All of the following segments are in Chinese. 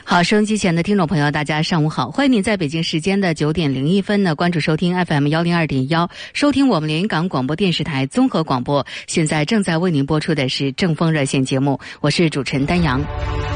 好，收音机前的听众朋友，大家上午好，欢迎您在北京时间的9点01分呢关注收听 FM102.1，收听我们连云港广播电视台综合广播。现在正在为您播出的是正风热线节目，我是主持人丹阳。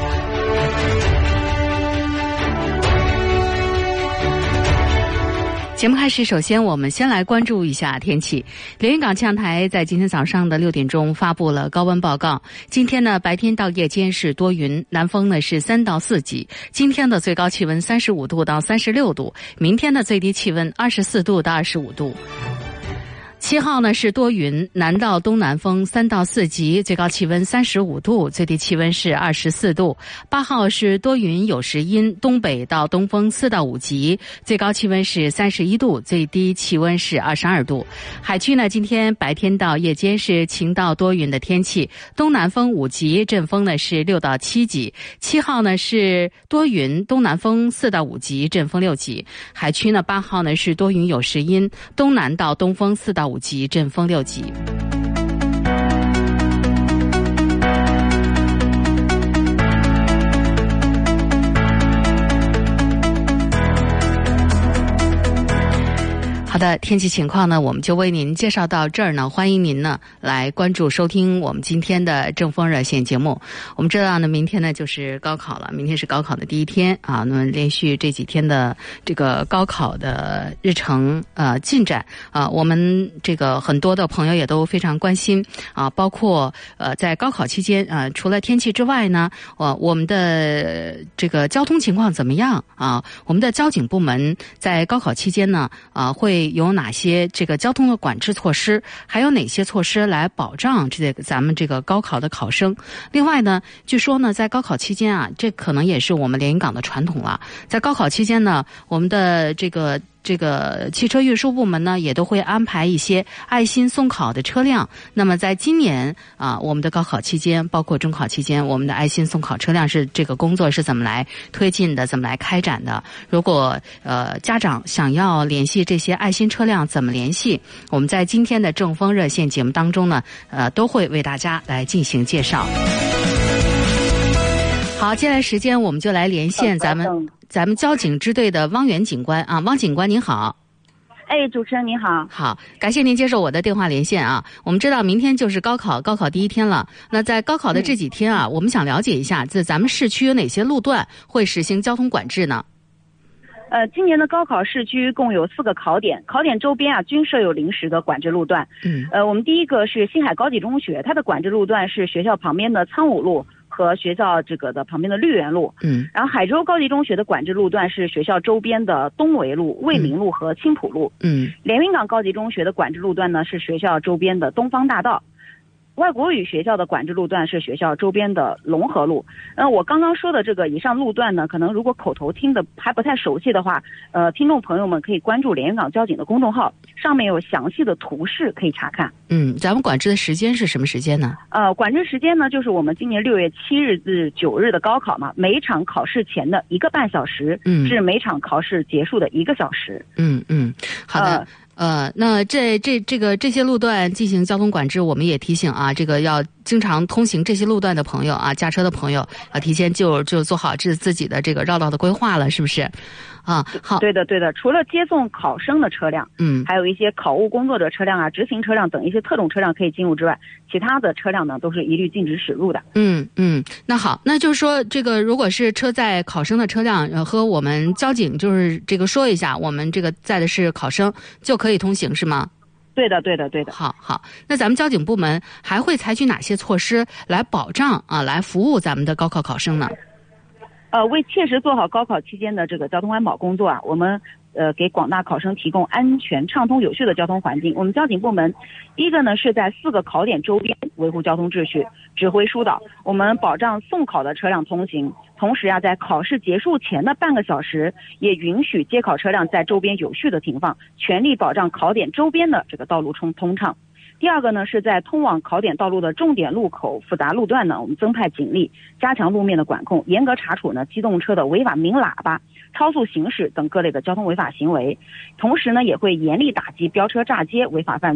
节目开始，首先我们先来关注一下天气。连云港气象台在今天早上的6点钟发布了高温报告。今天呢，白天到夜间是多云，南风呢是3到4级。今天的最高气温35度到36度，明天的最低气温24度到25度。7号呢是多云，南到东南风3到4级，最高气温35度，最低气温是24度。8号是多云有时阴，东北到东风4到5级，最高气温是31度，最低气温是22度。海区呢，今天白天到夜间是晴到多云的天气，东南风5级，阵风呢是6到7级。7号呢是多云，东南风4到5级，阵风6级。海区呢8号呢是多云有时阴，东南到东风4到5级，阵风6级。好的，天气情况呢，我们就为您介绍到这儿呢。欢迎您呢来关注收听我们今天的正风热线节目。我们知道呢，明天呢就是高考了，明天是高考的第一天啊。那么连续这几天的这个高考的日程进展啊，我们这个很多的朋友也都非常关心啊，包括在高考期间除了天气之外呢，我们的这个交通情况怎么样啊？我们的交警部门在高考期间呢会有哪些这个交通的管制措施，还有哪些措施来保障咱们这个高考的考生。另外呢，据说呢在高考期间啊，这可能也是我们连云港的传统了，在高考期间呢，我们的这个汽车运输部门呢，也都会安排一些爱心送考的车辆。那么在今年我们的高考期间，包括中考期间，我们的爱心送考车辆是这个工作是怎么来推进的，怎么来开展的？如果家长想要联系这些爱心车辆，怎么联系？我们在今天的正风热线节目当中呢，都会为大家来进行介绍。好，接下来时间我们就来连线咱们交警支队的汪源警官啊，汪警官您好。 主持人您好。 好，感谢您接受我的电话连线啊。我们知道明天就是高考第一天了。那在高考的这几天啊，我们想了解一下，在咱们市区有哪些路段会实行交通管制呢？ 今年的高考市区共有4个考点，考点周边均设有临时的管制路段。我们第一个是星海高级中学，它的管制路段是学校旁边的苍梧路和学校的旁边的绿园路。然后海州高级中学的管制路段是学校周边的东维路、卫民路和青浦路。连云港高级中学的管制路段呢是学校周边的东方大道。外国语学校的管制路段是学校周边的龙河路。我刚刚说的这个以上路段呢，可能如果口头听的还不太熟悉的话，听众朋友们可以关注连云港交警的公众号，上面有详细的图示可以查看。 咱们管制的时间是什么时间呢？ 管制时间呢，就是我们今年6月7日至9日的高考嘛，每场考试前的1个半小时，至每场考试结束的1个小时。 好的。那这些路段进行交通管制，我们也提醒啊，这个要经常通行这些路段的朋友啊，驾车的朋友要提前就做好自己的这个绕道的规划了，是不是？好。 对的。除了接送考生的车辆，还有一些考务工作者车辆执行车辆等一些特种车辆可以进入之外，其他的车辆呢都是一律禁止驶入的。 那好，那就是说这个如果是车载考生的车辆，和我们交警就是这个说一下，我们这个载的是考生就可以通行是吗？ 对的。 好，那咱们交警部门还会采取哪些措施来保障来服务咱们的高考考生呢？ 为切实做好高考期间的这个交通安保工作我们给广大考生提供安全畅通有序的交通环境。我们交警部门第一个呢是在4个考点周边维护交通秩序，指挥疏导，我们保障送考的车辆通行，同时在考试结束前的半个小时也允许接考车辆在周边有序的停放，全力保障考点周边的这个道路通畅。第二个呢是在通往考点道路的重点路口复杂路段呢，我们增派警力，加强路面的管控，严格查处机动车的违法鸣喇叭、超速行驶等各类的交通违法行为。同时呢也会严厉打击飙车炸街违法犯罪，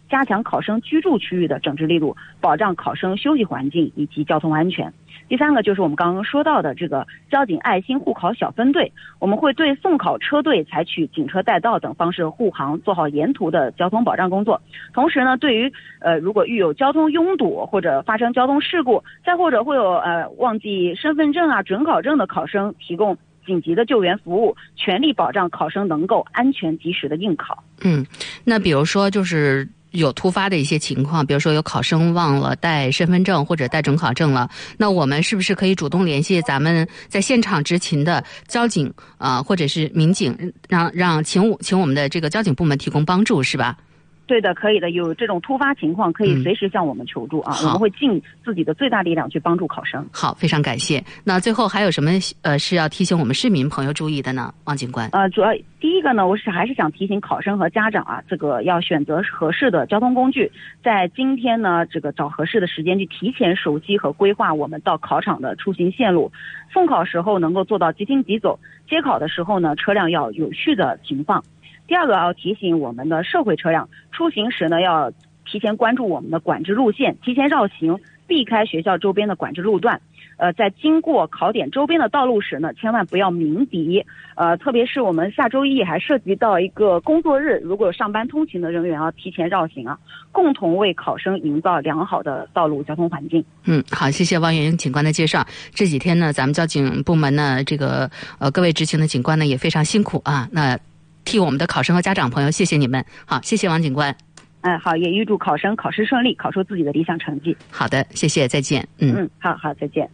加强考生居住区域的整治力度，保障考生休息环境以及交通安全。第三个就是我们刚刚说到的这个交警爱心护考小分队，我们会对送考车队采取警车带道等方式护航，做好沿途的交通保障工作。同时呢，对于如果遇有交通拥堵或者发生交通事故，再或者会有忘记身份证啊、准考证的考生，提供紧急的救援服务，全力保障考生能够安全及时的应考。 那比如说就是有突发的一些情况，比如说有考生忘了带身份证或者带准考证了，那我们是不是可以主动联系咱们在现场执勤的交警或者是民警，请我们的这个交警部门提供帮助，是吧？ 对的，可以的。有这种突发情况，可以随时向我们求助啊，我们会尽自己的最大力量去帮助考生。 好，非常感谢。那最后还有什么是要提醒我们市民朋友注意的呢？王警官。 主要第一个呢，我还是想提醒考生和家长啊，这个要选择合适的交通工具，在今天呢，这个找合适的时间去提前熟悉和规划我们到考场的出行线路，送考时候能够做到即停即走，接考的时候呢，车辆要有序的停放。第二个要提醒我们的社会车辆出行时呢，要提前关注我们的管制路线，提前绕行，避开学校周边的管制路段。在经过考点周边的道路时呢，千万不要鸣笛。特别是我们下周一还涉及到一个工作日，如果有上班通勤的人员要提前绕行啊，共同为考生营造良好的道路交通环境。 好，谢谢王元警官的介绍。这几天呢，咱们交警部门呢，这个各位执勤的警官呢也非常辛苦啊。那替我们的考生和家长朋友，谢谢你们。好，谢谢王警官。 好，也预祝考生考试顺利，考出自己的理想成绩。 好的，谢谢，再见。 好，再见。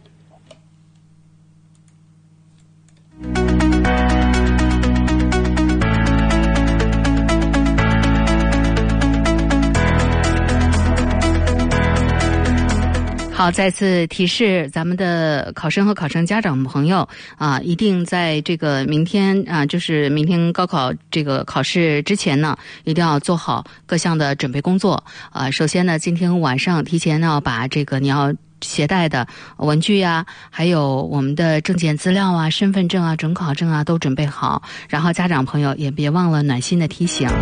好，再次提示咱们的考生和考生家长朋友啊，一定在这个明天啊，就是明天高考这个考试之前呢，一定要做好各项的准备工作。首先呢，今天晚上提前要把这个你要携带的文具啊，还有我们的证件资料啊、身份证啊、准考证啊都准备好，然后家长朋友也别忘了暖心的提醒。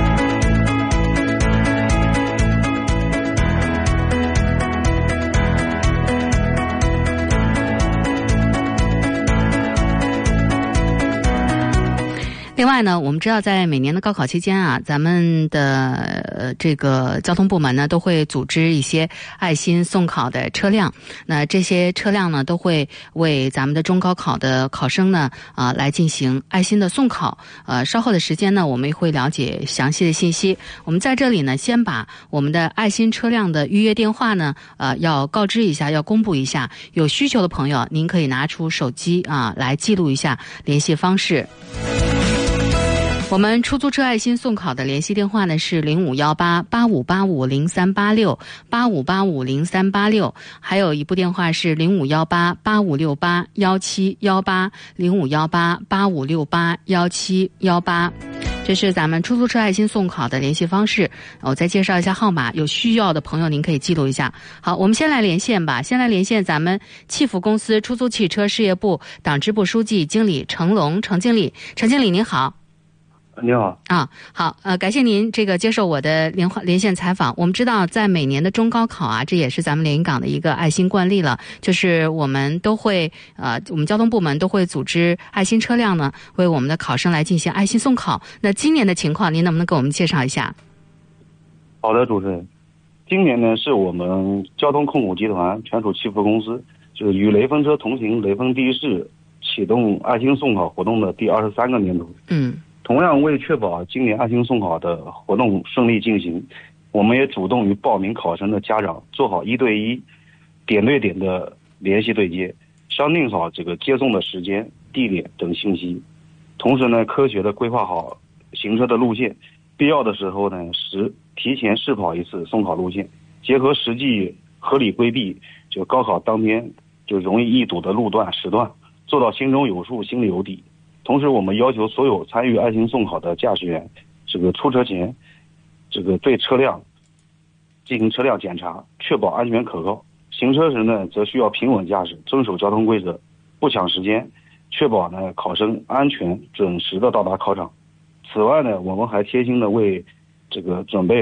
另外呢，我们知道在每年的高考期间啊，咱们的这个交通部门呢都会组织一些爱心送考的车辆。那这些车辆呢都会为咱们的中高考的考生呢来进行爱心的送考。稍后的时间呢，我们也会了解详细的信息。我们在这里呢，先把我们的爱心车辆的预约电话呢要告知一下，要公布一下。有需求的朋友，您可以拿出手机来记录一下联系方式。我们出租车爱心送考的联系电话呢是0518-8585-0386，8585-0386，还有一部电话是0518-8568-1718，0518-8568-1718。这是咱们出租车爱心送考的联系方式。我再介绍一下号码，有需要的朋友您可以记录一下。好，我们先来连线吧，先来连线咱们汽福公司出租汽车事业部党支部书记经理程龙，程经理您好。 你好好，感谢您这个接受我的连线采访。我们知道，在每年的中高考啊，这也是咱们连云港的一个爱心惯例了，就是我们都会我们交通部门都会组织爱心车辆呢，为我们的考生来进行爱心送考。那今年的情况，您能不能给我们介绍一下？ 好的，主持人，今年呢是我们交通控股集团全属汽福公司，就是与雷锋车同行雷锋第一市启动爱心送考活动的第23个年头。同样为确保今年爱心送考的活动顺利进行，我们也主动与报名考生的家长做好1对1、点对点的联系对接，商定好这个接送的时间、地点等信息。同时呢，科学的规划好行车的路线，必要的时候呢，提前试跑一次送考路线，结合实际合理规避就高考当天就容易易堵的路段时段，做到心中有数、心里有底。同时，我们要求所有参与爱心送考的驾驶员，这个出车前，这个对车辆进行车辆检查，确保安全可靠。行车时呢，则需要平稳驾驶，遵守交通规则，不抢时间，确保呢考生安全准时的到达考场。此外呢，我们还贴心的为这个准备了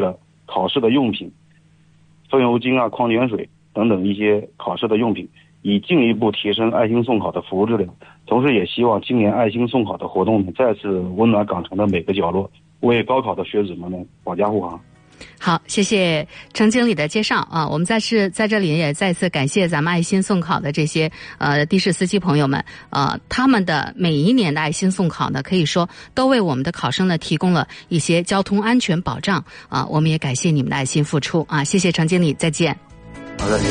考试的用品、风油精啊、矿泉水等等一些考试的用品，以进一步提升爱心送考的服务质量。同时也希望今年爱心送考的活动呢，再次温暖港城的每个角落，为高考的学子们呢保驾护航。 好，谢谢程经理的介绍啊！我们在这里也再次感谢咱们爱心送考的这些的士司机朋友们，他们的每一年的爱心送考呢，可以说都为我们的考生呢提供了一些交通安全保障啊！我们也感谢你们的爱心付出啊！谢谢程经理，再见。 好，再见。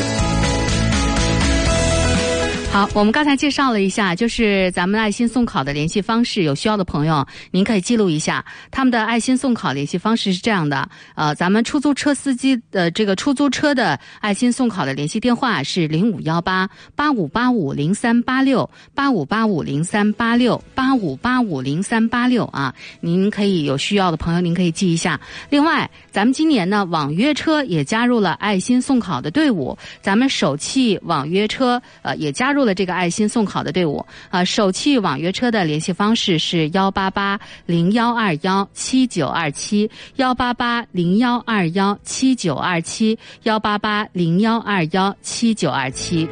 好，我们刚才介绍了一下，就是咱们爱心送考的联系方式，有需要的朋友您可以记录一下。他们的爱心送考联系方式是这样的，咱们出租车司机的这个出租车的爱心送考的联系电话是0518-8585-0386 8585-0386 8585-0386啊，您可以有需要的朋友您可以记一下。另外，咱们今年呢网约车也加入了爱心送考的队伍，咱们首汽网约车也加入了这个爱心送考的队伍首汽网约车的联系方式是188-0121-7927 188-0121-7927 188-0121-7927。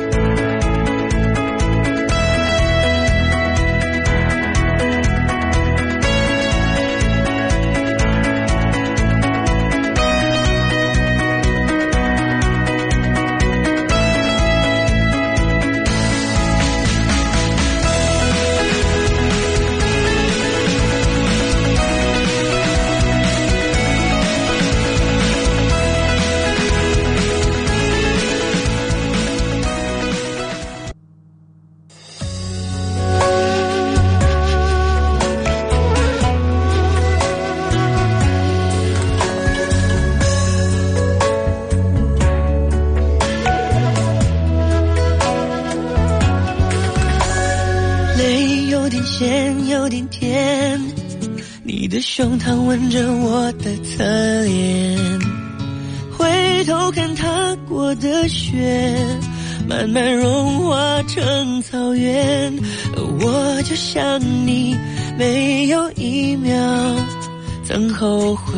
胸膛吻着我的侧脸，回头看踏过的雪慢慢融化成草原，我就像你没有一秒曾后悔。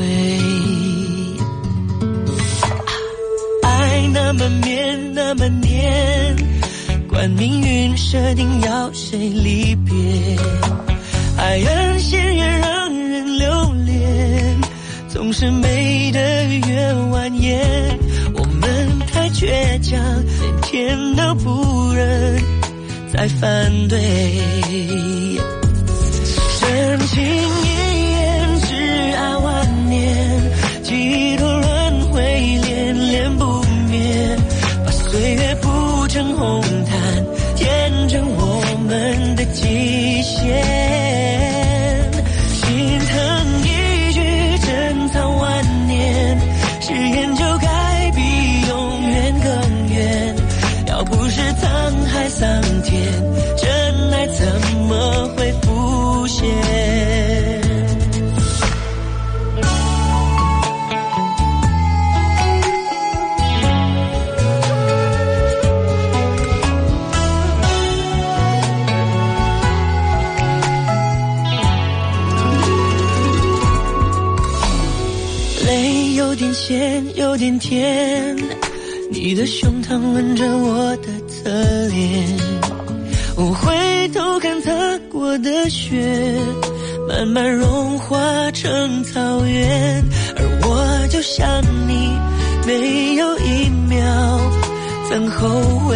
爱那么绵那么黏，管命运设定要谁离别，爱人仙缘让人留恋，总是美得越蜿蜒，我们太倔强，连天都不忍再反对。深情一眼，只爱万年，几多轮回恋恋不灭，把岁月铺成红毯，填成我们的极限。桑田，真爱怎么会浮现？泪有点咸，有点甜，你的胸膛吻着我的侧脸，我回头看踏过的雪慢慢融化成草原，而我就像你没有一秒曾后悔。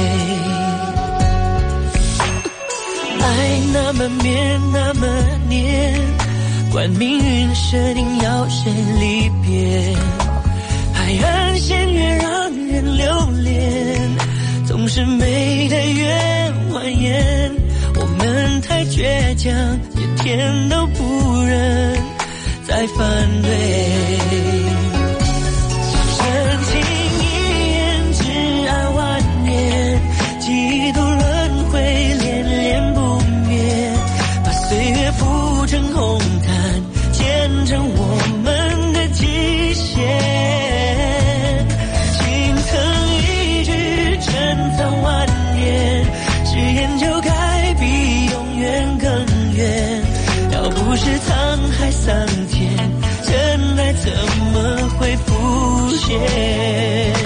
爱那么绵那么黏，管命运设定要谁离别，海岸线越让人留恋，总是美得越蜿蜒，我们太倔强，连天都不忍再反对。深情一眼，只爱万年，几度轮回恋恋不灭，把岁月铺成红毯，填成我们的极限。是沧海桑田，真爱怎么会浮现？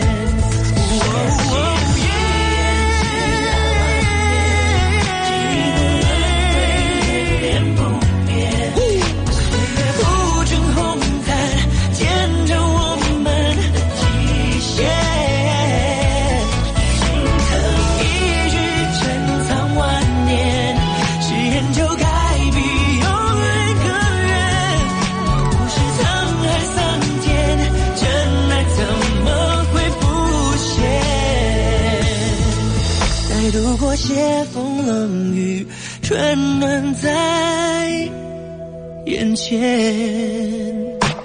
度过斜风冷雨，春暖在眼前。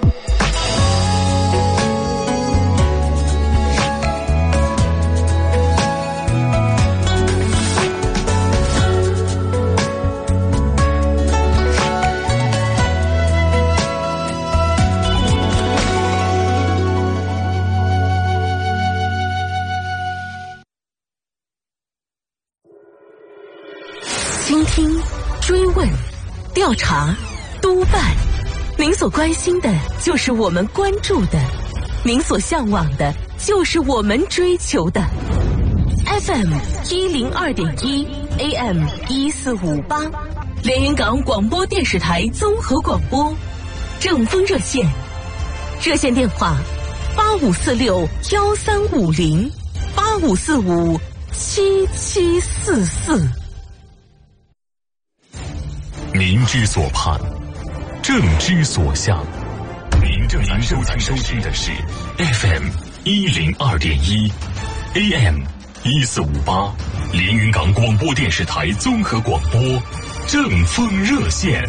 倾听、追问、调查、督办，您所关心的就是我们关注的，您所向往的就是我们追求的。FM 102.1 AM 1458，连云港广播电视台综合广播，正风热线，热线电话85461350 85457744。 民之所盼，政之所向。您正在收听的是 FM 102.1 AM 1458，连云港广播电视台综合广播，正风热线。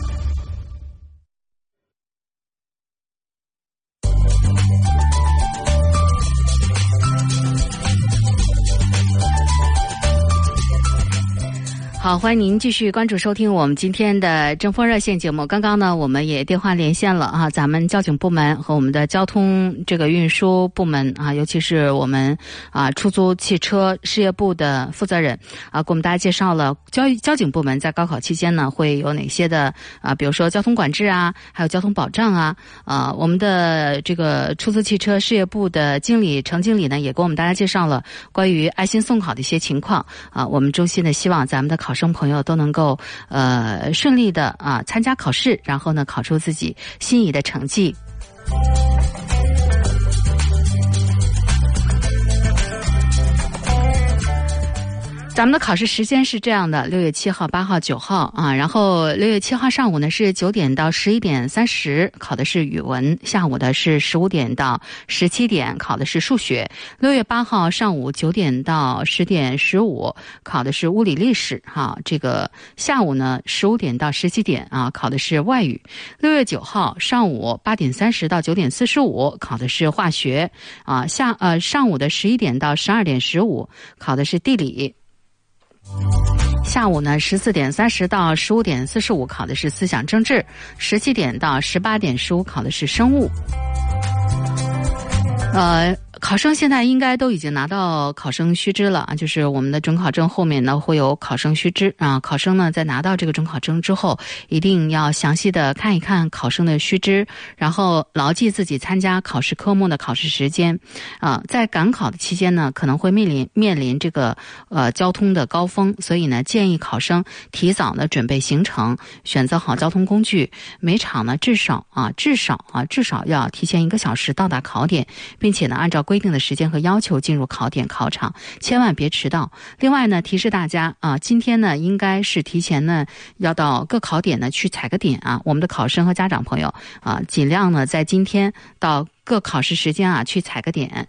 好，欢迎您继续关注收听我们今天的正风热线节目。刚刚呢，我们也电话连线了啊，咱们交警部门和我们的交通这个运输部门啊，尤其是我们出租汽车事业部的负责人啊，给我们大家介绍了交警部门在高考期间呢会有哪些的比如说交通管制啊，还有交通保障啊。我们的这个出租汽车事业部的经理程经理呢，也给我们大家介绍了关于爱心送考的一些情况啊。我们衷心的希望咱们的考生朋友都能够顺利的参加考试，然后呢考出自己心仪的成绩。咱们的考试时间是这样的：6月7号、8号、9号啊。然后6月7号上午呢是9点到11点30，考的是语文；下午的是15点到17点，考的是数学。6月8号上午9点到10点15，考的是物理历史哈。这个下午呢15点到17点啊，考的是外语。6月9号上午8点30到9点45，考的是化学啊。上午的11点到12点15，考的是地理。下午呢14点30到15点45，考的是思想政治。17点到18点15，考的是生物。考生现在应该都已经拿到考生须知了啊，就是我们的准考证后面呢会有考生须知啊。考生呢在拿到这个准考证之后，一定要详细的看一看考生的须知，然后牢记自己参加考试科目的考试时间啊。在赶考的期间呢，可能会面临这个交通的高峰，所以呢建议考生提早的准备行程，选择好交通工具，每场呢至少要提前1个小时到达考点，并且呢按照规定的时间和要求进入考点考场，千万别迟到。另外呢，提示大家啊，今天呢应该是提前呢要到各考点呢去踩个点啊。我们的考生和家长朋友啊，尽量呢在今天到各考试时间去踩个点。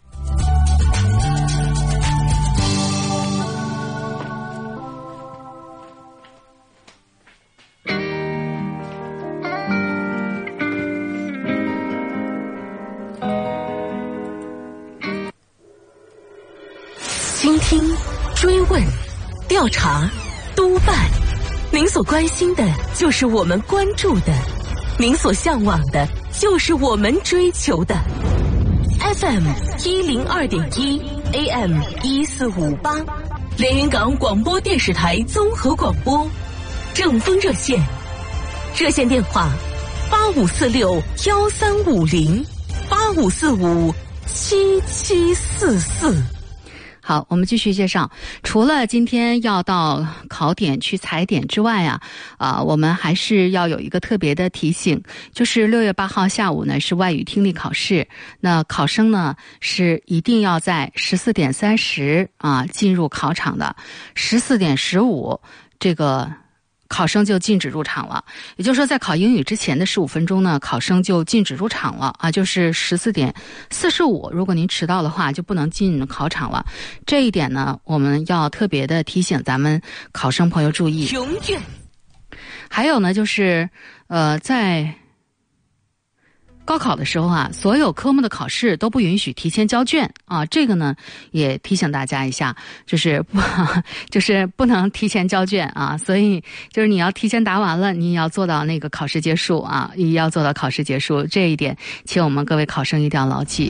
倾听、追问、调查、督办，您所关心的就是我们关注的，您所向往的就是我们追求的。FM 102.1 AM 1458，连云港广播电视台综合广播，正风热线，热线电话 8546-1350，8545-7744。 好，我们继续介绍。除了今天要到考点去踩点之外我们还是要有一个特别的提醒，就是6月8号下午呢是外语听力考试。那考生呢是一定要在14点30进入考场的，14点15这个考生就禁止入场了。也就是说，在考英语之前的15分钟呢，考生就禁止入场了就是14点45，如果您迟到的话就不能进考场了。这一点呢，我们要特别的提醒咱们考生朋友注意。 永远。 还有呢，就是在高考的时候所有科目的考试都不允许提前交卷这个呢也提醒大家一下，就是不能提前交卷所以就是你要提前答完了，你也要做到那个考试结束也要做到考试结束，这一点请我们各位考生一定要牢记。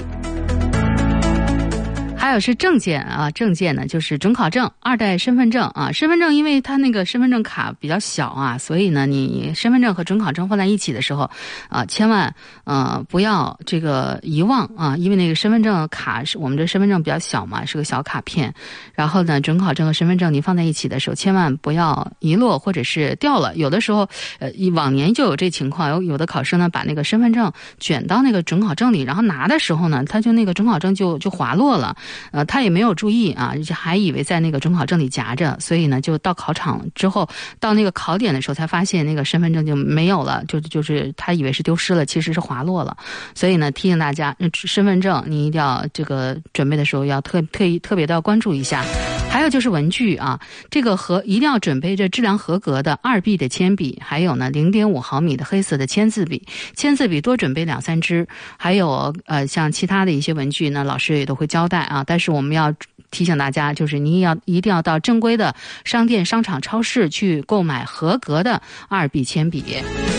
还有是证件证件呢就是准考证、2代身份证身份证因为它那个身份证卡比较小所以呢你身份证和准考证放在一起的时候千万不要这个遗忘因为那个身份证卡是我们这身份证比较小嘛，是个小卡片，然后呢准考证和身份证你放在一起的时候千万不要遗落或者是掉了。有的时候往年就有这情况，有的考生呢把那个身份证卷到那个准考证里，然后拿的时候呢他就那个准考证就滑落了，他也没有注意还以为在那个准考证里夹着，所以呢就到考场之后到那个考点的时候才发现那个身份证就没有了，就是他以为是丢失了，其实是滑落了。所以呢提醒大家，身份证你一定要这个准备的时候要特别的要关注一下。还有就是文具这个一定要准备着质量合格的2B 的铅笔，还有呢0.5毫米的黑色的签字笔，签字笔多准备2-3支，还有像其他的一些文具呢老师也都会交代但是我们要提醒大家，就是你一定要到正规的商店、商场、超市去购买合格的2B 铅笔。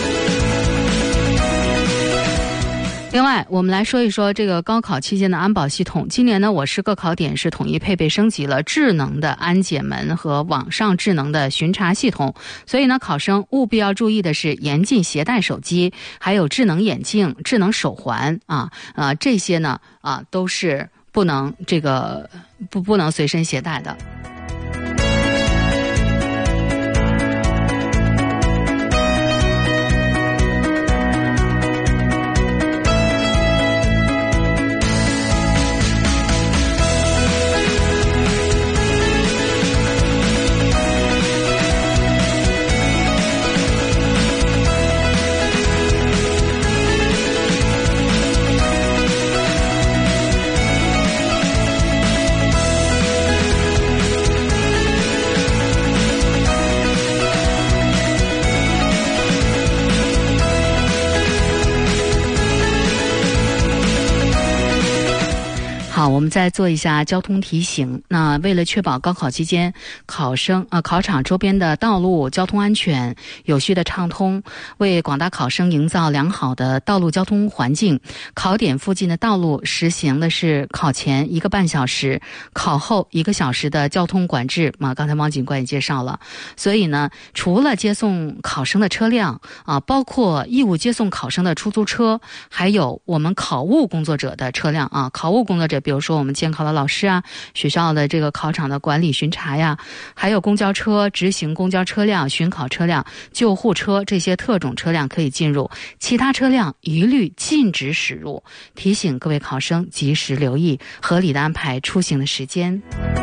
另外我们来说一说这个高考期间的安保系统。今年呢我市各考点是统一配备升级了智能的安检门和网上智能的巡查系统，所以呢考生务必要注意的是严禁携带手机，还有智能眼镜、智能手环这些呢都是不能不能随身携带的。好，我们再做一下交通提醒。那为了确保高考期间考场周边的道路交通安全有序的畅通，为广大考生营造良好的道路交通环境，考点附近的道路实行的是考前1个半小时，考后1个小时的交通管制刚才汪警官也介绍了。所以呢除了接送考生的车辆包括义务接送考生的出租车，还有我们考务工作者的车辆考务工作者比如说我们监考的老师学校的这个考场的管理巡查还有公交车、直行公交车辆、巡考车辆、救护车这些特种车辆可以进入，其他车辆一律禁止驶入。提醒各位考生及时留意，合理的安排出行的时间。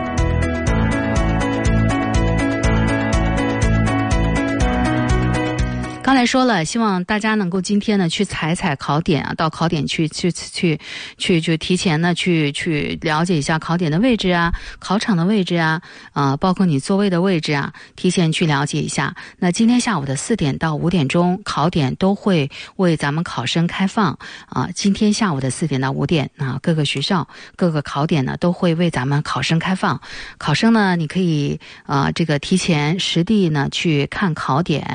刚才说了，希望大家能够今天呢去踩考点到考点去提前呢去了解一下考点的位置考场的位置包括你座位的位置提前去了解一下。那今天下午的4点到5点钟，考点都会为咱们考生开放今天下午的4点到5点各个学校各个考点呢都会为咱们考生开放。考生呢你可以这个提前实地呢去看考点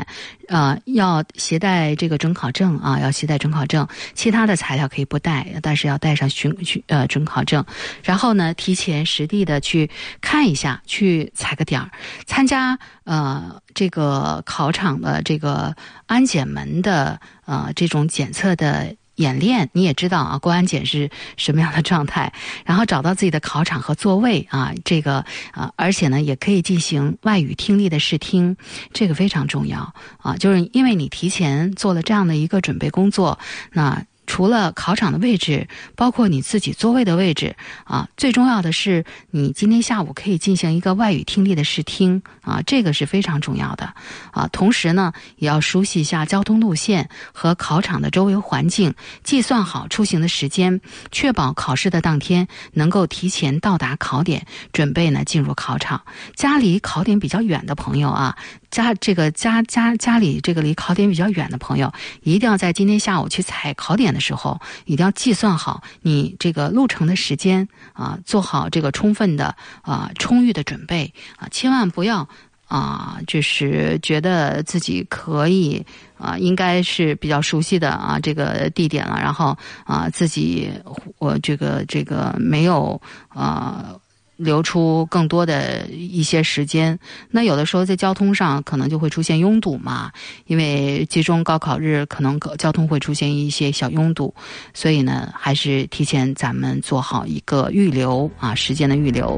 要携带这个准考证啊，要携带准考证，其他的材料可以不带，但是要带上准考证。然后呢，提前实地的去看一下，去踩个点儿，参加这个考场的这个安检门的这种检测的演练，你也知道啊，过安检是什么样的状态，然后找到自己的考场和座位啊，这个而且呢，也可以进行外语听力的试听，这个非常重要啊，就是因为你提前做了这样的一个准备工作，那除了考场的位置，包括你自己座位的位置啊，最重要的是你今天下午可以进行一个外语听力的试听啊，这个是非常重要的啊。同时呢，也要熟悉一下交通路线和考场的周围环境，计算好出行的时间，确保考试的当天能够提前到达考点，准备呢进入考场。家离考点比较远的朋友啊，家里这个离考点比较远的朋友，一定要在今天下午去踩考点的时候，一定要计算好你这个路程的时间啊，做好这个充分的充裕的准备啊，千万不要就是觉得自己可以应该是比较熟悉的这个地点了，然后自己这个没有留出更多的一些时间。那有的时候在交通上可能就会出现拥堵嘛，因为集中高考日可能交通会出现一些小拥堵，所以呢还是提前咱们做好一个预留时间的预留。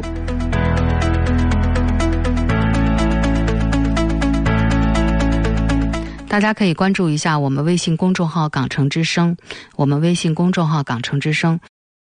大家可以关注一下我们微信公众号港城之声，我们微信公众号港城之声，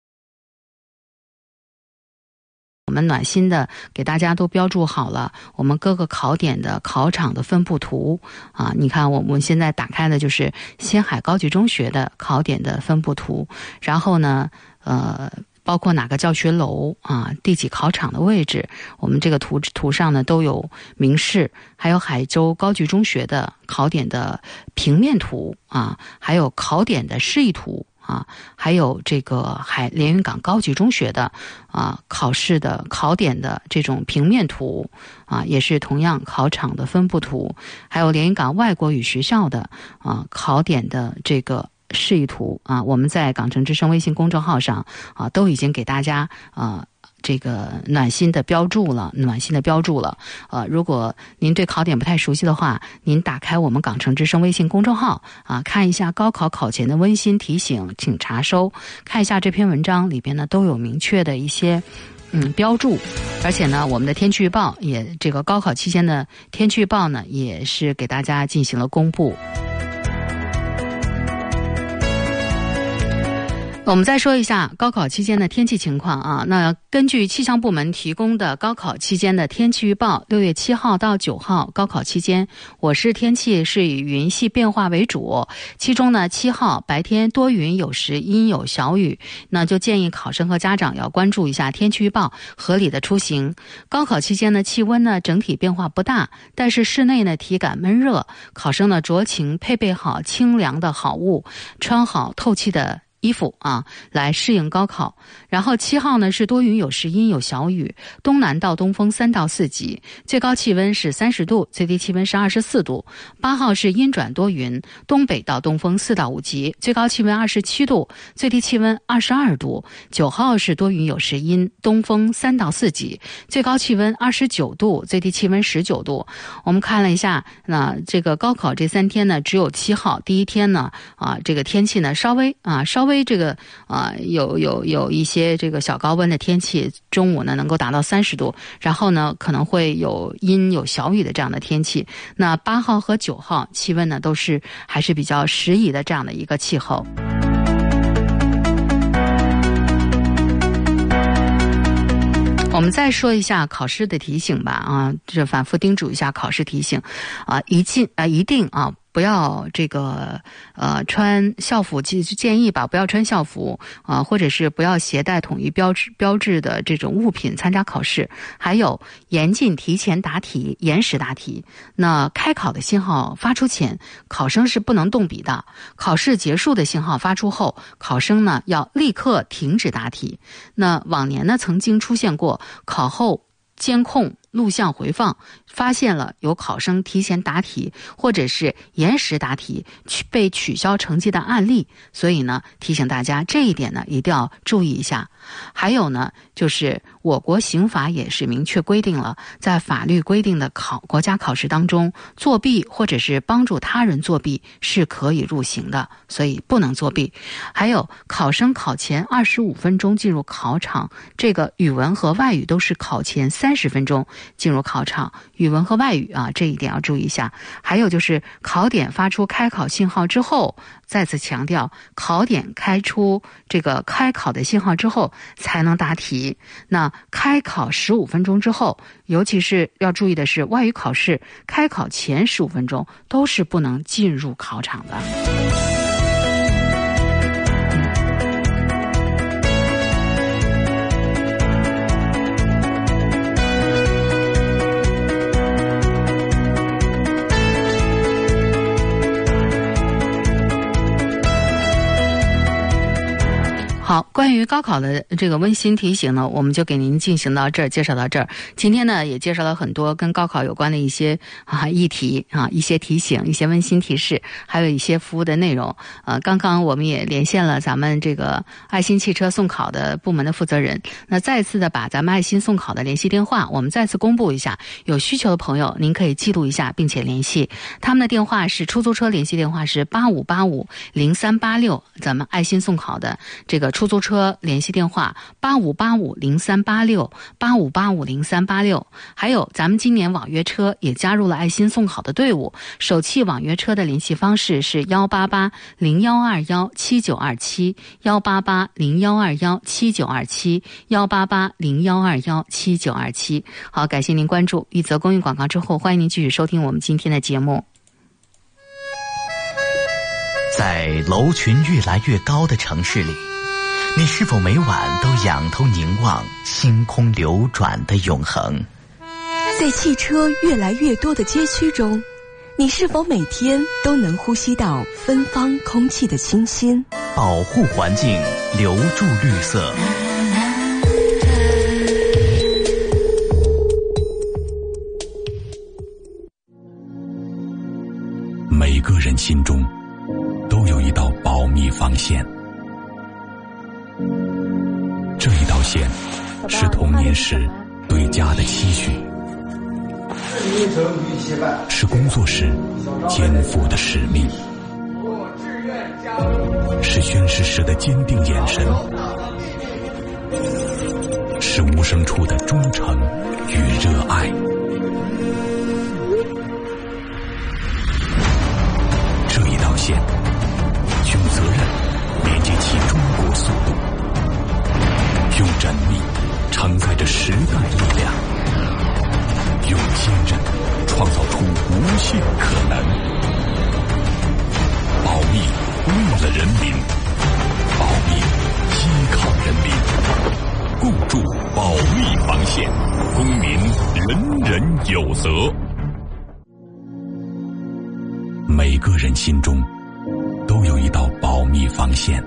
我们暖心的给大家都标注好了我们各个考点的考场的分布图你看我们现在打开的就是仙海高级中学的考点的分布图，然后呢包括哪个教学楼第几考场的位置，我们这个图上呢都有明示，还有海州高级中学的考点的平面图还有考点的示意图还有这个连云港高级中学的考试的考点的这种平面图也是同样考场的分布图，还有连云港外国语学校的考点的这个示意图我们在港城之声微信公众号上都已经给大家这个暖心的标注了。如果您对考点不太熟悉的话，您打开我们港城之声微信公众号看一下高考考前的温馨提醒，请查收，看一下这篇文章里边呢都有明确的一些标注，而且呢我们的天气预报也这个高考期间的天气预报呢也是给大家进行了公布。我们再说一下高考期间的天气情况那根据气象部门提供的高考期间的天气预报，6月7号到9号高考期间，我市天气是以云系变化为主，其中呢7号白天多云有时阴有小雨，那就建议考生和家长要关注一下天气预报，合理的出行。高考期间呢气温呢整体变化不大，但是室内呢体感闷热，考生呢酌情配备好清凉的好物，穿好透气的衣服来适应高考。然后7号呢是多云有时阴有小雨，东南到东风3到4级，最高气温是30度，最低气温是24度。8号是阴转多云，东北到东风4到5级，最高气温27度，最低气温22度。9号是多云有时阴，东风3到4级，最高气温29度，最低气温19度。我们看了一下，那这个高考这3天呢，只有7号第一天呢这个天气呢稍微这个有一些这个小高温的天气，中午呢能够达到30度，然后呢可能会有阴有小雨的这样的天气。那8号和9号气温呢都是还是比较适宜的这样的一个气候。我们再说一下考试的提醒吧这反复叮嘱一下考试提醒一定不要这个穿校服，建议吧不要穿校服或者是不要携带统一标志的这种物品参加考试，还有严禁提前答题、延时答题。那开考的信号发出前，考生是不能动笔的；考试结束的信号发出后，考生呢要立刻停止答题。那往年呢曾经出现过考后监控录像回放发现了有考生提前答题或者是延时答题被取消成绩的案例，所以呢提醒大家这一点呢一定要注意一下。还有呢就是我国刑法也是明确规定了，在法律规定的国家考试当中，作弊或者是帮助他人作弊是可以入刑的，所以不能作弊。还有考生考前25分钟进入考场，这个语文和外语都是考前30分钟进入考场，语文和外语这一点要注意一下。还有就是考点发出开考信号之后，再次强调，考点开出这个开考的信号之后才能答题。那开考15分钟之后，尤其是要注意的是，外语考试开考前15分钟都是不能进入考场的。好，关于高考的这个温馨提醒呢，我们就给您进行到这儿，介绍到这儿。今天呢，也介绍了很多跟高考有关的一些议题一些提醒，一些温馨提示，还有一些服务的内容。刚刚我们也连线了咱们这个爱心汽车送考的部门的负责人。那再次的把咱们爱心送考的联系电话，我们再次公布一下，有需求的朋友您可以记录一下，并且联系他们的电话是出租车联系电话是85850386，咱们爱心送考的这个出租车联系电话85850386，85850386。还有咱们今年网约车也加入了爱心送考的队伍，首汽网约车的联系方式是18801217927，18801217927，18801217927。好，感谢您关注。一则公益广告之后，欢迎您继续收听我们今天的节目。 在楼群越来越高的城市里，你是否每晚都仰头凝望星空流转的永恒？ 在汽车越来越多的街区中，你是否每天都能呼吸到芬芳空气的清新？ 保护环境，留住绿色。 每个人心中都有一道保密防线，这一道线是童年时对家的期许，是工作时肩负的使命，是宣誓时的坚定眼神，是无声处的忠诚与热爱。这一道线用责任连接起中国速度，用缜密承载着时代力量，用坚韧创造出无限可能。保密为了人民，保密依靠人民，共筑保密防线，公民人人有责。每个人心中都有一道保密防线，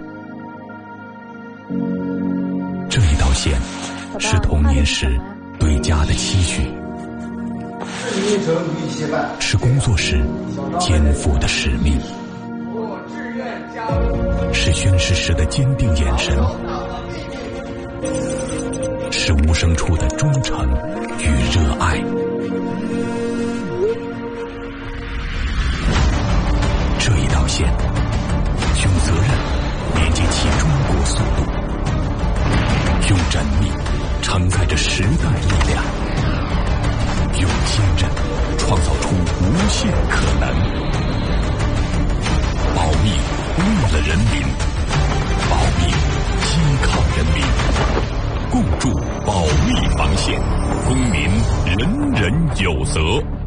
这一道线是童年时对家的期许，是工作时肩负的使命，是宣誓时的坚定眼神，是无声处的忠诚与热爱。这一道线用责任连接起中国速度，用缜密承载着时代力量，用坚韧创造出无限可能。保密为了人民，保密依靠人民，共筑保密防线，公民人人有责。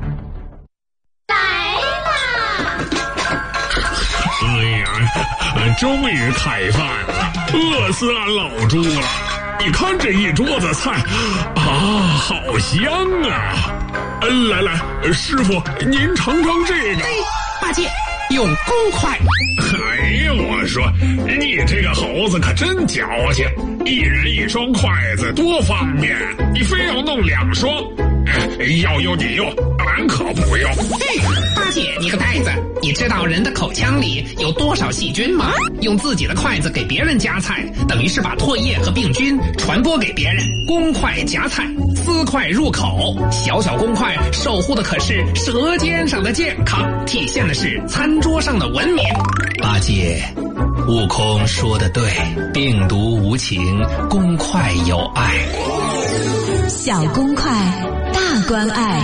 终于开饭了，饿死俺老猪了！你看这一桌子菜，好香啊！来，师傅，您尝尝这个。 八戒，用公筷。 哎呀，我说你这个猴子可真矫情，一人一双筷子多方便，你非要弄2双。 要你哟，俺可不要。 嘿，八戒，你个呆子，你知道人的口腔里有多少细菌吗？用自己的筷子给别人夹菜，等于是把唾液和病菌传播给别人。公筷夹菜，私筷入口，小小公筷守护的可是舌尖上的健康，体现的是餐桌上的文明。 八戒，悟空说的对，病毒无情，公筷有爱。 小公筷，大关爱。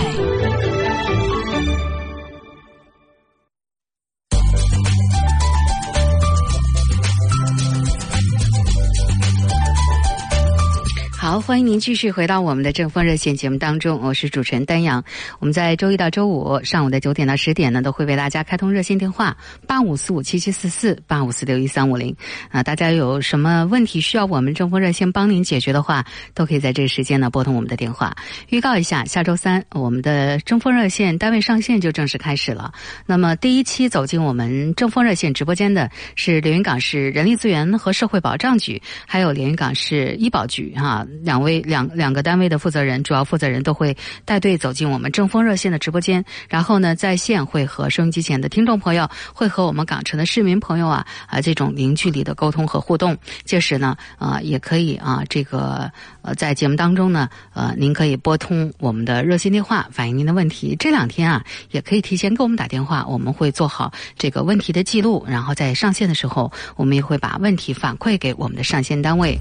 好，欢迎您继续回到我们的正风热线节目当中，我是主持人丹阳。我们在周一到周五上午的9点到10点呢，都会为大家开通热线电话85457744 85461350。大家有什么问题需要我们正风热线帮您解决的话，都可以在这个时间呢拨通我们的电话。预告一下，下周3我们的正风热线单位上线就正式开始了。那么第一期走进我们正风热线直播间的是连云港市人力资源和社会保障局，还有连云港市医保局两个单位的负责人，主要负责人都会带队走进我们正风热线的直播间，然后呢在线会和收音机前的听众朋友，会和我们港城的市民朋友这种零距离的沟通和互动。届时呢也可以在节目当中呢您可以拨通我们的热线电话反映您的问题。这2天也可以提前给我们打电话，我们会做好这个问题的记录，然后在上线的时候我们也会把问题反馈给我们的上线单位。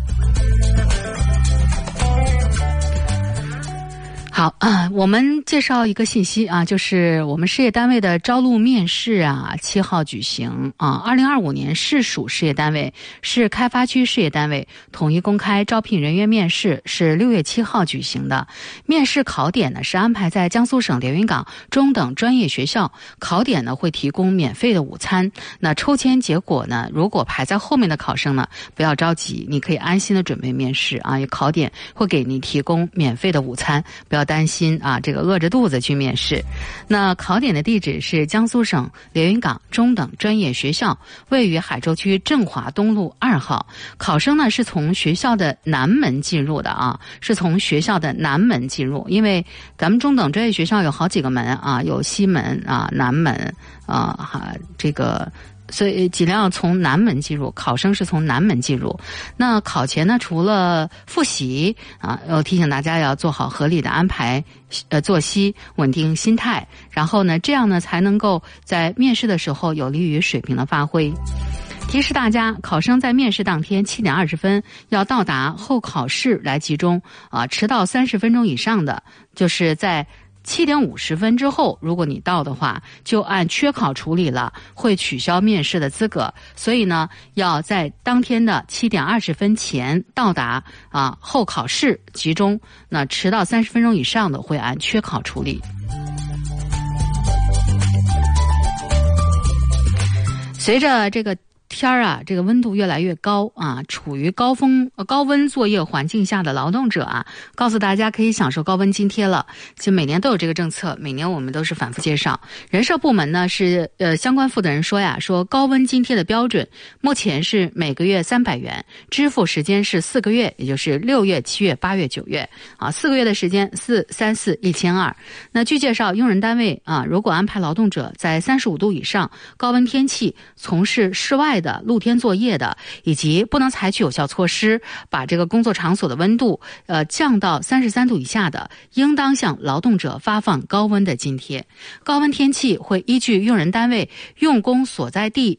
好我们介绍一个信息就是我们事业单位的招录面试7号举行2025年市属事业单位、市开发区事业单位统一公开招聘人员面试是6月7号举行的。面试考点呢是安排在江苏省连云港中等专业学校，考点呢会提供免费的午餐。那抽签结果呢，如果排在后面的考生呢，不要着急，你可以安心的准备面试考点会给你提供免费的午餐，不要担心这个饿着肚子去面试。那考点的地址是江苏省连云港中等专业学校，位于海州区振华东路2号。考生呢是从学校的南门进入的是从学校的南门进入，因为咱们中等专业学校有好几个门有西门南门所以尽量从南门进入，考生是从南门进入。那考前呢，除了复习要提醒大家要做好合理的安排作息，稳定心态，然后呢这样呢才能够在面试的时候有利于水平的发挥。提示大家，考生在面试当天7点20分要到达候考室来集中迟到30分钟以上的，就是在7点50分之后，如果你到的话，就按缺考处理了，会取消面试的资格。所以呢，要在当天的7点20分前到达候考室集中。那迟到30分钟以上的，会按缺考处理。随着这个天这个温度越来越高处于高温作业环境下的劳动者告诉大家可以享受高温津贴了。其实每年都有这个政策，每年我们都是反复介绍。人社部门呢是相关负责人说高温津贴的标准目前是每个月300元，支付时间是4个月，也就是6月、7月、8月、9月4个月的时间，4、3、4 1200。那据介绍，用人单位如果安排劳动者在35度以上高温天气从事室外的露天作业的，以及不能采取有效措施把这个工作场所的温度降到33度以下的，应当向劳动者发放高温的津贴。高温天气会依据用人单位用工所在地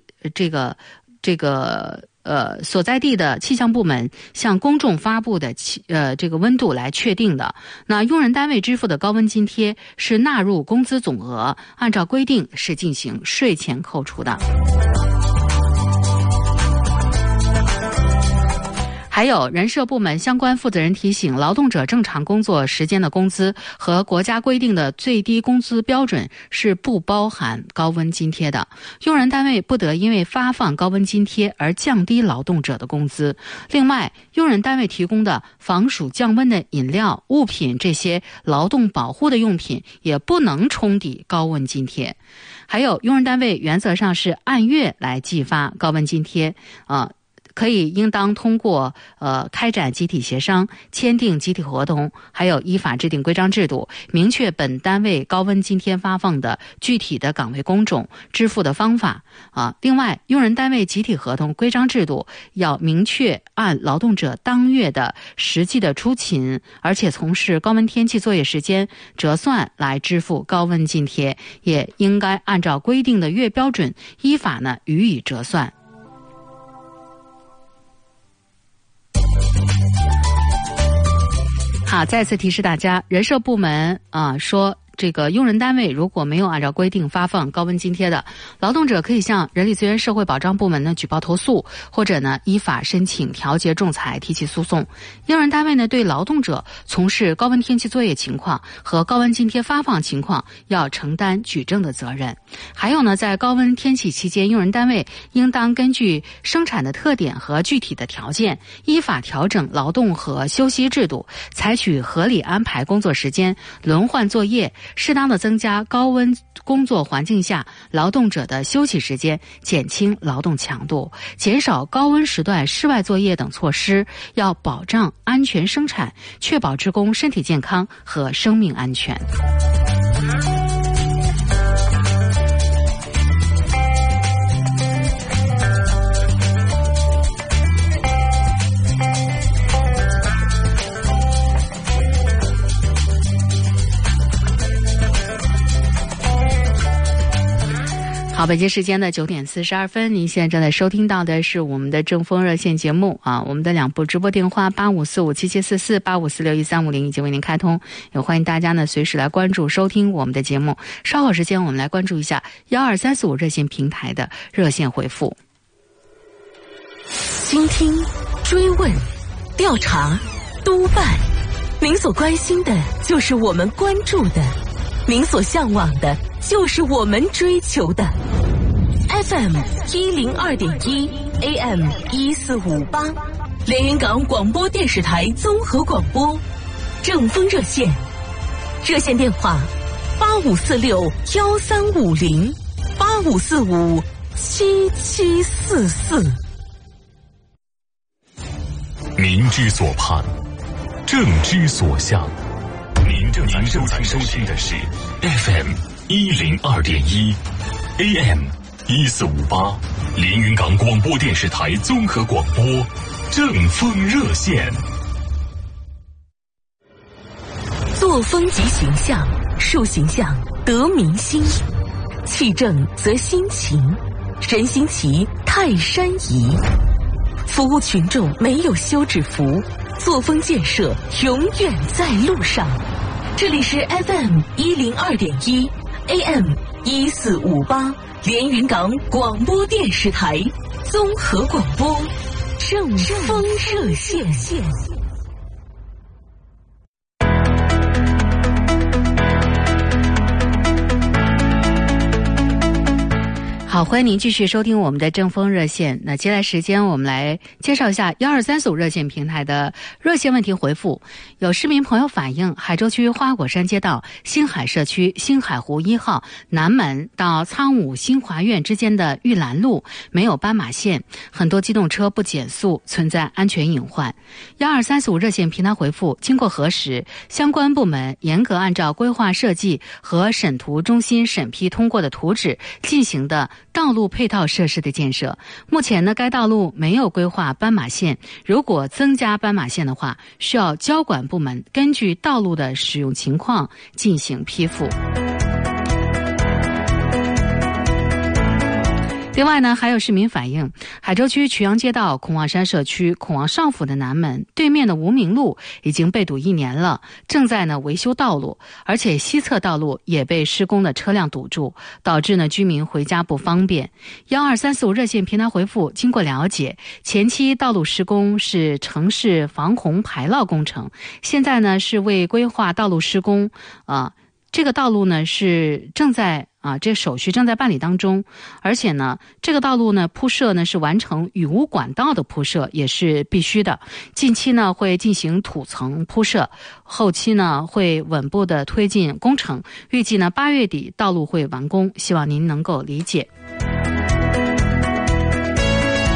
所在地的气象部门向公众发布的这个温度来确定的。那用人单位支付的高温津贴是纳入工资总额，按照规定是进行税前扣除的。还有人社部门相关负责人提醒，劳动者正常工作时间的工资和国家规定的最低工资标准是不包含高温津贴的，用人单位不得因为发放高温津贴而降低劳动者的工资。另外，用人单位提供的防暑降温的饮料、物品这些劳动保护的用品也不能冲抵高温津贴。还有，用人单位原则上是按月来计发高温津贴可以应当通过开展集体协商、签订集体合同，还有依法制定规章制度，明确本单位高温津贴发放的具体的岗位工种、支付的方法另外，用人单位集体合同规章制度要明确按劳动者当月的实际的出勤，而且从事高温天气作业时间折算来支付高温津贴，也应该按照规定的月标准依法呢予以折算。好，再次提示大家，人社部门说这个用人单位如果没有按照规定发放高温津贴的，劳动者可以向人力资源社会保障部门呢举报投诉，或者呢依法申请调解仲裁提起诉讼。用人单位呢对劳动者从事高温天气作业情况和高温津贴发放情况要承担举证的责任。还有呢，在高温天气期间，用人单位应当根据生产的特点和具体的条件，依法调整劳动和休息制度，采取合理安排工作时间，轮换作业，适当的增加高温工作环境下劳动者的休息时间，减轻劳动强度，减少高温时段室外作业等措施，要保障安全生产，确保职工身体健康和生命安全。好，北京时间的9点42分，您现在正在收听到的是我们的正风热线节目我们的2部直播电话85457744、85461350已经为您开通，也欢迎大家呢随时来关注收听我们的节目。稍后时间我们来关注一下12345热线平台的热线回复。 倾听、追问、调查、督办，您所关心的就是我们关注的，您所向往的就是我们追求的。 FM 102.1 AM 1458，连云港广播电视台综合广播，正风热线，热线电话85461350 85457744。 民之所盼，政之所向。您正在收听的是 FM 102.1 AM 1458，连云港广播电视台综合广播，正风热线。 作风及形象，树形象得民心，气正则心情，人心齐泰山移。服务群众没有休止符，作风建设永远在路上。这里是 FM 102.1 AM 1458，连云港广播电视台综合广播，正风热线。 好，欢迎您继续收听我们的正风热线。那接下来时间我们来介绍一下12345热线平台的热线问题回复。有市民朋友反映，海州区花果山街道星海社区星海湖1号南门到苍武新华苑之间的玉兰路没有斑马线，很多机动车不减速，存在安全隐患。12345热线平台回复，经过核实，相关部门严格按照规划设计和审图中心审批通过的图纸进行的道路配套设施的建设。目前呢，该道路没有规划斑马线，如果增加斑马线的话，需要交管部门根据道路的使用情况进行批复。另外呢，还有市民反映，海州区渠阳街道孔望山社区孔望少府的南门对面的无名路已经被堵1年了，正在呢维修道路，而且西侧道路也被施工的车辆堵住，导致呢居民回家不方便。12345热线平台回复，经过了解，前期道路施工是城市防洪排涝工程，现在呢是为规划道路施工这个道路呢是正在这手续正在办理当中，而且呢，这个道路呢铺设呢是完成雨污管道的铺设，也是必须的。近期呢会进行土层铺设，后期呢会稳步的推进工程，预计呢8月底道路会完工，希望您能够理解。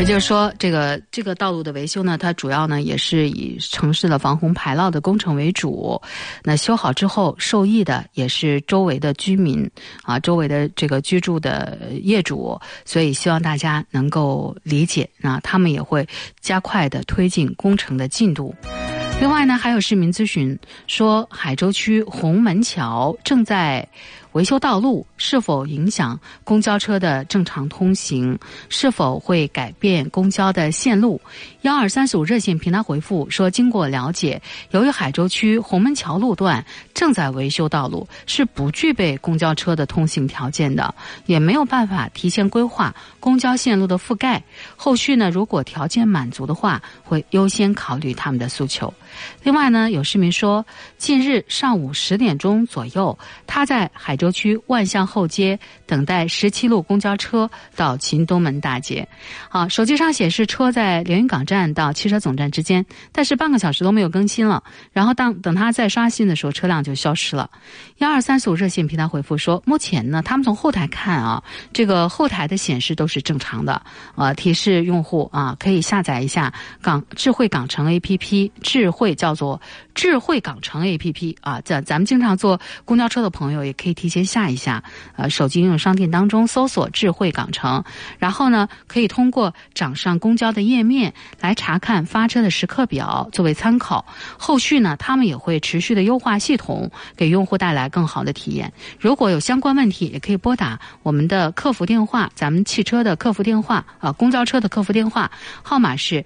也就是说，这个道路的维修呢，它主要呢也是以城市的防洪排涝的工程为主。那修好之后，受益的也是周围的居民啊，周围的这个居住的业主。所以希望大家能够理解啊，他们也会加快的推进工程的进度。另外呢，还有市民咨询说，海州区红门桥正在维修道路，是否影响公交车的正常通行？是否会改变公交的线路？12345热线平台回复说，经过了解，由于海州区红门桥路段正在维修道路，是不具备公交车的通行条件的，也没有办法提前规划公交线路的覆盖。后续呢，如果条件满足的话，会优先考虑他们的诉求。另外呢，有市民说，近日上午10点钟左右，他在海州区万象后街等待17路公交车到秦东门大街。手机上显示车在连云港站到汽车总站之间，但是半个小时都没有更新了。然后等他再刷新的时候，车辆就消失了。12345热线平台回复说，目前呢，他们从后台看啊，这个后台的显示都是正常的。提示用户啊，可以下载一下智慧港城 APP， 叫做智慧港城 APP 啊，咱们经常坐公交车的朋友也可以提前下一下，手机应用商店当中搜索智慧港城，然后呢，可以通过掌上公交的页面来查看发车的时刻表作为参考。后续呢，他们也会持续的优化系统，给用户带来更好的体验。如果有相关问题，也可以拨打我们的客服电话，咱们汽车的客服电话公交车的客服电话号码是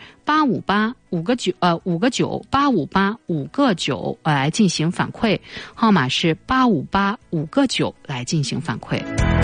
858-5个9来进行反馈，号码是858-5个9来进行反馈。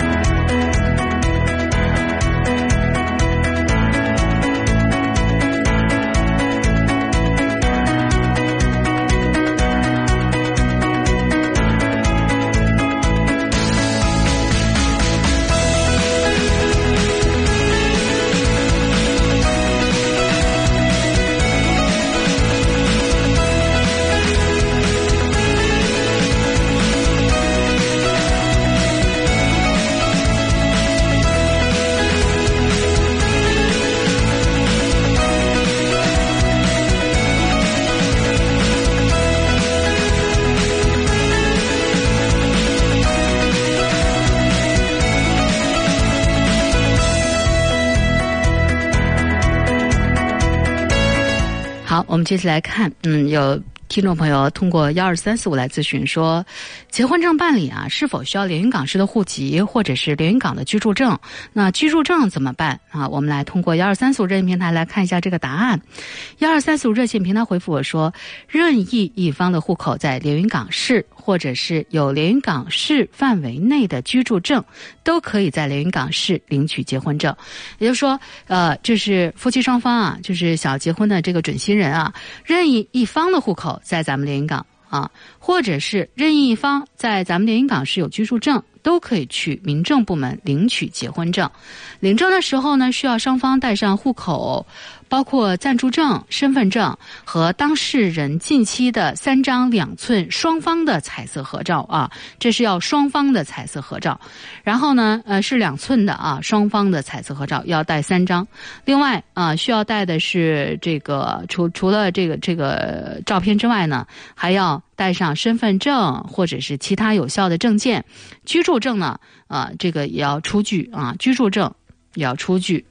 好，我们接下来看，有听众朋友通过12345来咨询说，结婚证办理啊，是否需要连云港市的户籍或者是连云港的居住证？那居住证怎么办啊？我们来通过12345热线平台来看一下这个答案。12345热线平台回复我说，任意一方的户口在连云港市或者是有连云港市范围内的居住证，都可以在连云港市领取结婚证。也就是说，这是夫妻双方啊，就是想要结婚的这个准新人啊，任意一方的户口在咱们连云港啊，或者是任意一方在咱们连云港市有居住证，都可以去民政部门领取结婚证。领证的时候呢，需要双方带上户口，包括暂住证、身份证和当事人近期的3张2寸双方的彩色合照啊，这是要双方的彩色合照。然后呢，是2寸的啊，双方的彩色合照要带3张。另外啊，需要带的是这个除了这个照片之外呢，还要带上身份证或者是其他有效的证件。居住证呢，这个也要出具啊，居住证也要出具。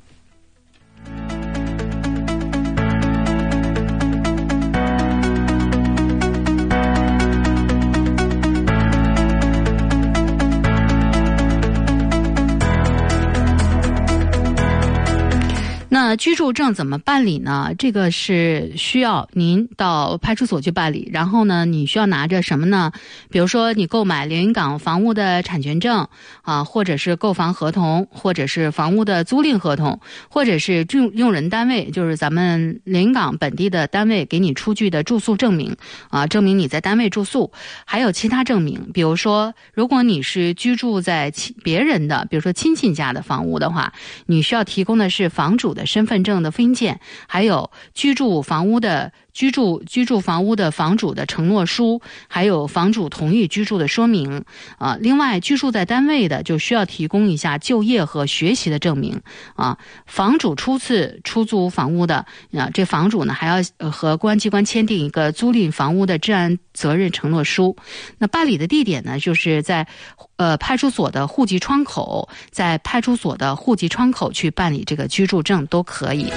那居住证怎么办理呢？这个是需要您到派出所去办理，然后呢，你需要拿着什么呢？比如说你购买连云港房屋的产权证啊，或者是购房合同，或者是房屋的租赁合同，或者是用人单位，就是咱们连云港本地的单位给你出具的住宿证明啊，证明你在单位住宿，还有其他证明，比如说如果你是居住在别人的，比如说亲戚家的房屋的话，你需要提供的是房主的身份证的复印件，还有居住房屋的居住房屋的房主的承诺书，还有房主同意居住的说明啊。另外，居住在单位的就需要提供一下就业和学习的证明啊。房主初次出租房屋的啊，这房主呢还要和公安机关签订一个租赁房屋的治安责任承诺书。那办理的地点呢，就是在派出所的户籍窗口，在派出所的户籍窗口去办理这个居住证都可以。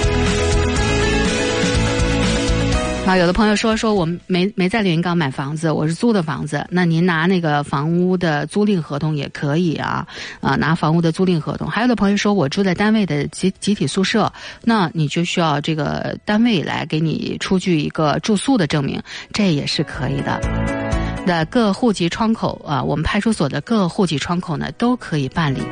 啊，有的朋友说我没在连云港买房子，我是租的房子，那您拿那个房屋的租赁合同也可以啊，拿房屋的租赁合同。还有的朋友说我住在单位的集体宿舍，那你就需要这个单位来给你出具一个住宿的证明，这也是可以的。那各户籍窗口啊，我们派出所的各户籍窗口呢都可以办理。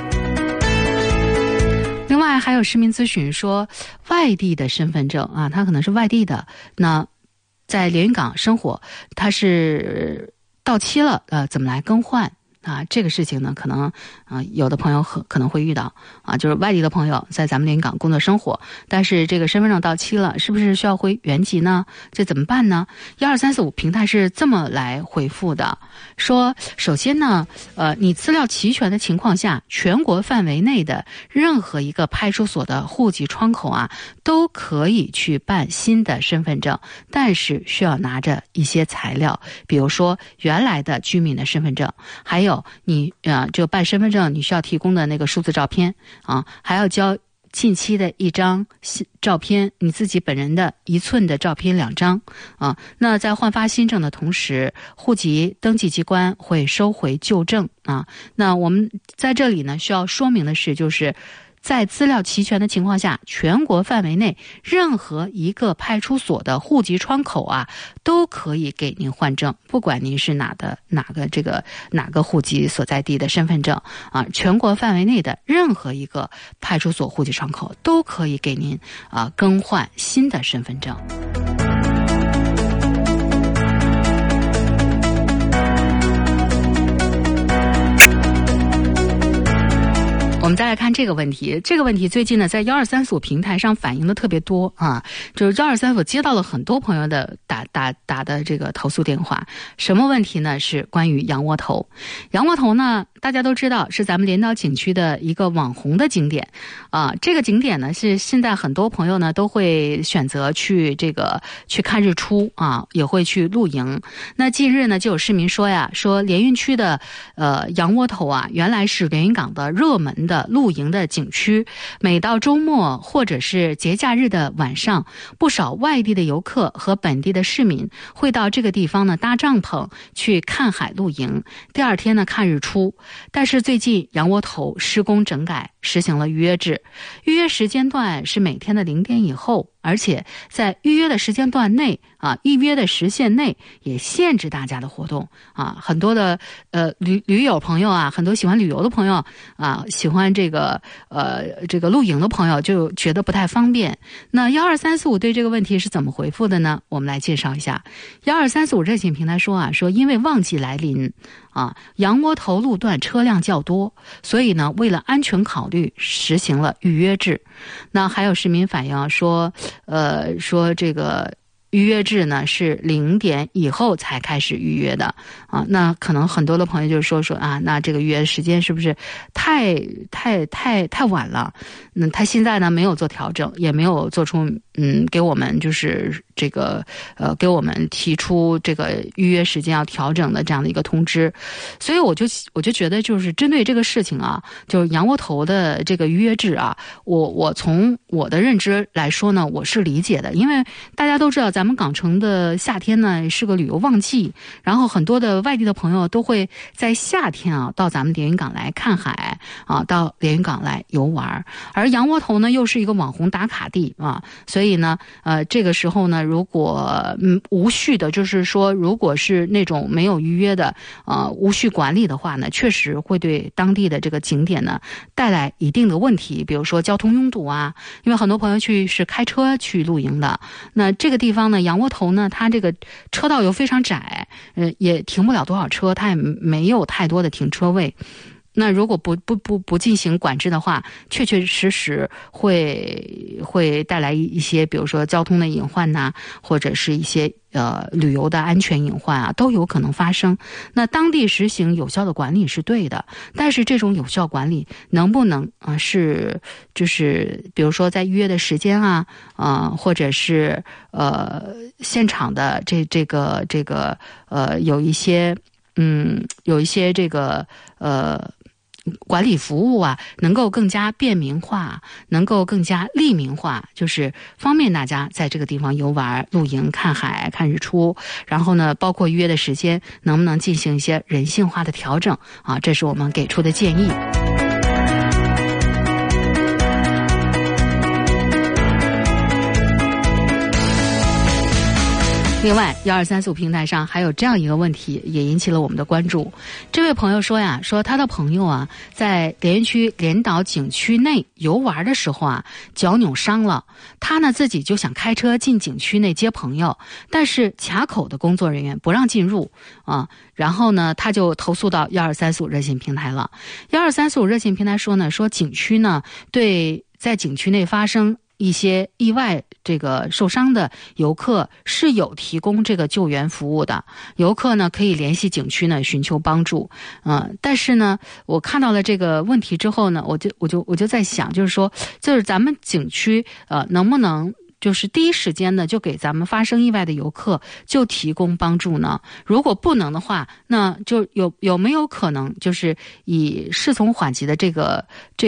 另外还有市民咨询说，外地的身份证啊，他可能是外地的，那在连云港生活，他是到期了，怎么来更换啊？这个事情呢，可能有的朋友可能会遇到啊，就是外地的朋友在咱们连云港工作生活，但是这个身份证到期了，是不是需要回原籍呢？这怎么办呢？12345平台是这么来回复的，说首先呢，你资料齐全的情况下，全国范围内的任何一个派出所的户籍窗口啊，都可以去办新的身份证，但是需要拿着一些材料，比如说原来的居民的身份证，还有你这个办身份证你需要提供的那个数字照片啊，还要交近期的一张照片，你自己本人的1寸的照片2张啊。那在换发新证的同时，户籍登记机关会收回旧证啊。那我们在这里呢需要说明的是，就是在资料齐全的情况下，全国范围内任何一个派出所的户籍窗口啊，都可以给您换证，不管您是哪个户籍所在地的身份证啊，全国范围内的任何一个派出所户籍窗口都可以给您更换新的身份证。我们再来看这个问题，最近呢在12345平台上反映的特别多啊，就是12345接到了很多朋友的打的这个投诉电话。什么问题呢？是关于羊窝头。羊窝头呢，大家都知道是咱们连岛景区的一个网红的景点啊。这个景点呢是现在很多朋友呢都会选择去看日出啊，也会去露营。那近日呢就有市民说连云区的羊窝头啊，原来是连云港的热门的露营的景区，每到周末或者是节假日的晚上，不少外地的游客和本地的市民会到这个地方呢搭帐篷去看海露营，第二天呢看日出。但是最近羊窝头施工整改，实行了预约制，预约时间段是每天的0点以后，而且在预约的时间段内预约的时限内也限制大家的活动啊。很多的驴友朋友啊，很多喜欢旅游的朋友啊，喜欢这个露营的朋友就觉得不太方便。那12345对这个问题是怎么回复的呢？我们来介绍一下。12345热线平台说因为旺季来临羊窝头路段车辆较多，所以呢为了安全考虑实行了预约制。那还有市民反映说这个预约制呢是0点以后才开始预约的啊。那可能很多的朋友就说那这个预约时间是不是太晚了？那他现在呢没有做调整，也没有做出给我们就是这个给我们提出这个预约时间要调整的这样的一个通知。所以我就觉得就是针对这个事情啊，就是羊窝头的这个预约制啊，我从我的认知来说呢，我是理解的。因为大家都知道咱们港城的夏天呢是个旅游旺季，然后很多的外地的朋友都会在夏天到咱们连云港来看海到连云港来游玩。而羊窝头呢又是一个网红打卡地所以呢这个时候呢，如果无序的，就是说如果是那种没有预约的无序管理的话呢，确实会对当地的这个景点呢带来一定的问题，比如说交通拥堵啊。因为很多朋友是开车去露营的，那这个地方呢羊窝头呢，它这个车道又非常窄，也停不了多少车，它也没有太多的停车位。 那如果不进行管制的话，确确实实会带来一些，比如说交通的隐患呐，或者是一些旅游的安全隐患啊，都有可能发生。那当地实行有效的管理是对的，但是这种有效管理能不能是就是比如说在预约的时间啊，或者是现场的这个有一些这个管理服务啊，能够更加便民化，能够更加利民化，就是方便大家在这个地方游玩、露营、看海、看日出。然后呢，包括预约的时间，能不能进行一些人性化的调整啊？这是我们给出的建议。另外，1234平台上还有这样一个问题也引起了我们的关注。这位朋友说呀，说他的朋友啊，在连云区连岛景区内游玩的时候啊，脚扭伤了。他呢自己就想开车进景区内接朋友，但是卡口的工作人员不让进入啊。然后呢，他就投诉到1235热线平台了。1235热线平台说呢，说景区呢对在景区内发生一些意外这个受伤的游客是有提供这个救援服务的，游客呢可以联系景区呢寻求帮助。但是呢，我看到了这个问题之后呢，我就在想，就是说，就是咱们景区能不能就是第一时间呢就给咱们发生意外的游客就提供帮助呢？如果不能的话，那就有没有可能就是以视从缓急的这个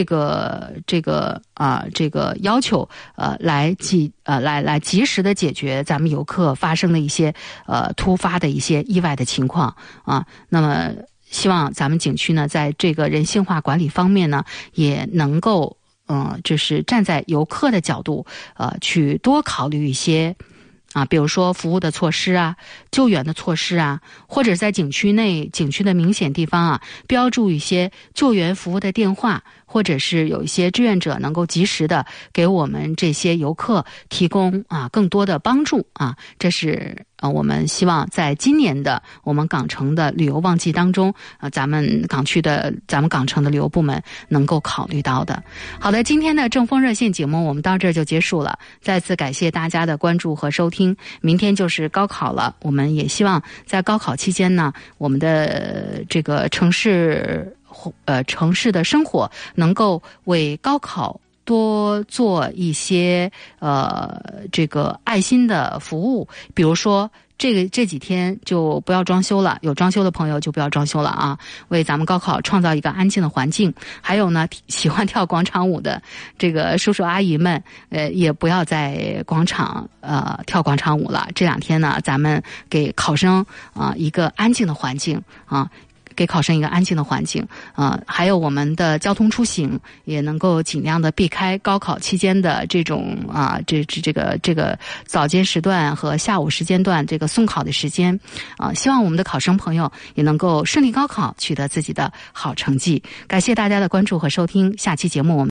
要求来及时的解决咱们游客发生的一些突发的一些意外的情况啊？那么希望咱们景区呢在这个人性化管理方面呢也能够就是站在游客的角度去多考虑一些比如说服务的措施啊，救援的措施啊，或者在景区内景区的明显地方啊标注一些救援服务的电话，或者是有一些志愿者能够及时的给我们这些游客提供更多的帮助啊。这是我们希望在今年的我们港城的旅游旺季当中咱们港城的旅游部门能够考虑到的。好的，今天的正风热线节目我们到这儿就结束了，再次感谢大家的关注和收听。明天就是高考了，我们也希望在高考期间呢，我们的这个城市的生活能够为高考多做一些这个爱心的服务。比如说这几天就不要装修了，有装修的朋友就不要装修了啊！为咱们高考创造一个安静的环境。还有呢，喜欢跳广场舞的这个叔叔阿姨们，也不要在广场跳广场舞了。这两天呢，咱们给考生一个安静的环境啊。给考生一个安静的环境还有我们的交通出行也能够尽量的避开高考期间的这种这个早间时段和下午时间段这个送考的时间希望我们的考生朋友也能够顺利高考，取得自己的好成绩。感谢大家的关注和收听，下期节目我们